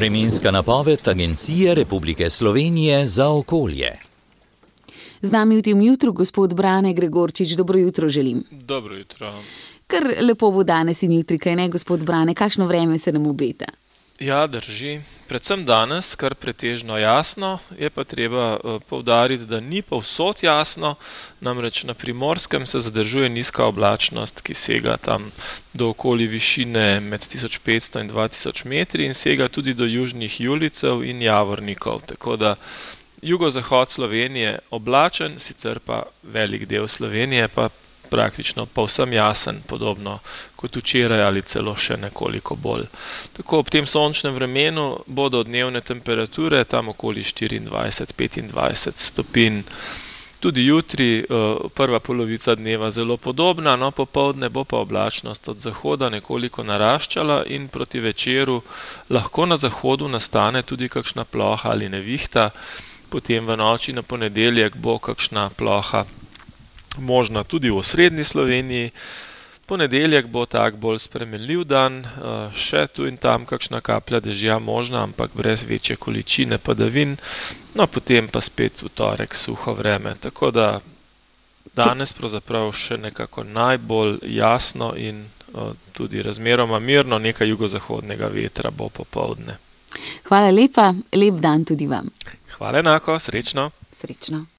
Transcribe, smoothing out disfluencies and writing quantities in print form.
Vremenska napoved Agencije Republike Slovenije za okolje. Z nami v tem jutru gospod Brane Gregorčič. Dobro jutro želim. Dobro jutro. Kar lepo bo danes in jutri, kaj ne, gospod Brane? Kakšno vreme se nam obeta? Ja, drži. Predvsem danes, kar pretežno jasno, je pa treba poudariti, da ni povsod jasno, namreč na Primorskem se zadržuje nizka oblačnost, ki sega tam do okoli višine med 1500 in 2000 metri in sega tudi do južnih julicev in javornikov, tako da jugozahod Slovenije oblačen, sicer pa velik del Slovenije pa praktično povsem jasen, podobno kot včeraj ali celo še nekoliko bolj. Tako ob tem sončnem vremenu bodo dnevne temperature tam okoli 24-25 stopinj. Tudi jutri, prva polovica dneva zelo podobna, no popoldne bo pa oblačnost od zahoda nekoliko naraščala in proti večeru lahko na zahodu nastane tudi kakšna ploha ali nevihta, potem v noči na ponedeljek bo kakšna ploha možna tudi v osrednji Sloveniji. Ponedeljek bo tak bolj spremenljiv dan, še tu in tam kakšna kaplja dežja možna, ampak brez večje količine padavin, no potem pa spet v torek suho vreme. Tako da danes pravzaprav še nekako najbolj jasno in tudi razmeroma mirno, nekaj jugozahodnega vetra bo popoldne. Hvala lepa, lep dan tudi vam. Hvala enako, srečno. Srečno.